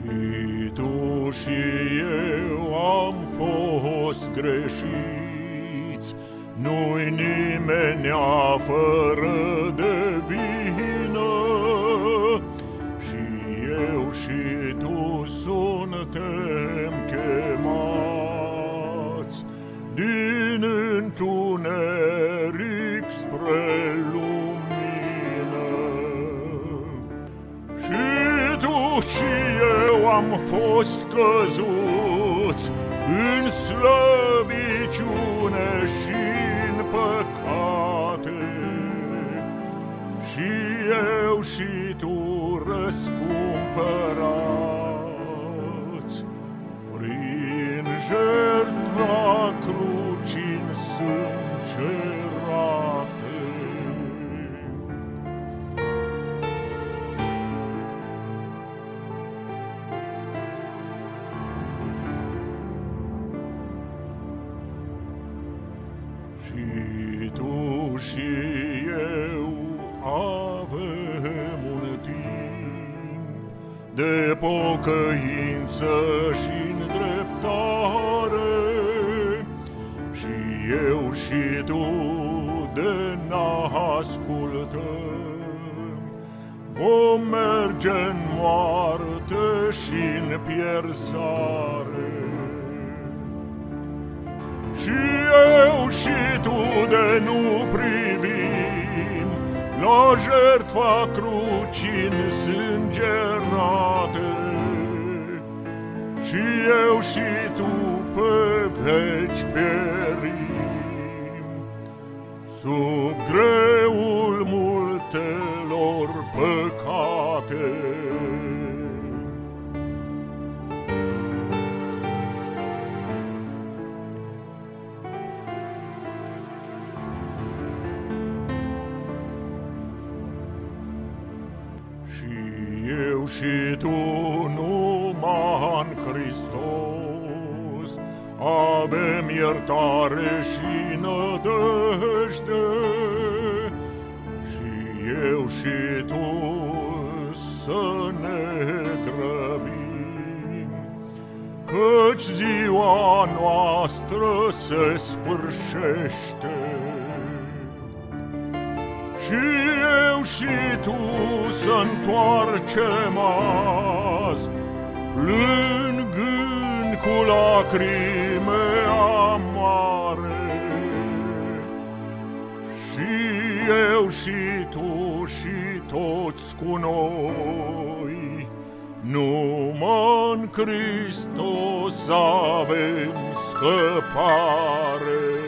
Și tu și eu am fost greșiți, nu-i nimenea fără de vină. Și eu și tu suntem chemați din întuneric spre lumină. Și tu și eu am fost căzuți în slăbiciune și-n păcate, și eu și tu răscumpărați prin jertfa crucii însângerate. Și tu și eu avem un timp de pocăință și-n dreptare, și eu și tu de n-ascultăm vom merge în moarte și-n pierzare. Și eu și tu de nu privim la jertfa crucii însângerate, și eu și tu pe veci pierim sub greul multelor păcate. Și eu și tu numai în Hristos avem iertare și nădejde. Și eu și tu să ne grăbim, căci ziua noastră se sfârșește. Și eu și tu să-ntoarcem azi, plângând cu lacrime amare. Și eu și tu și toți cu noi, numai în Hristos avem scăpare.